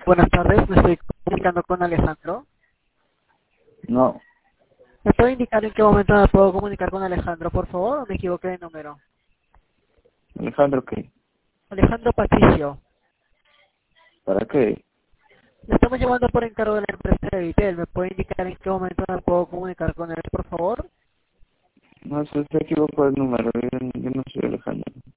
Buenas tardes, me estoy comunicando con Alejandro. No, ¿Me puede indicar en qué momento me puedo comunicar con Alejandro, por favor, o me equivoqué de número? Alejandro, ¿qué? Alejandro Patricio. ¿Para qué? Le estamos llamando por encargo de la empresa de Vitel. ¿Me puede indicar en qué momento me puedo comunicar con él, por favor? No, se equivocó el número, yo no soy Alejandro.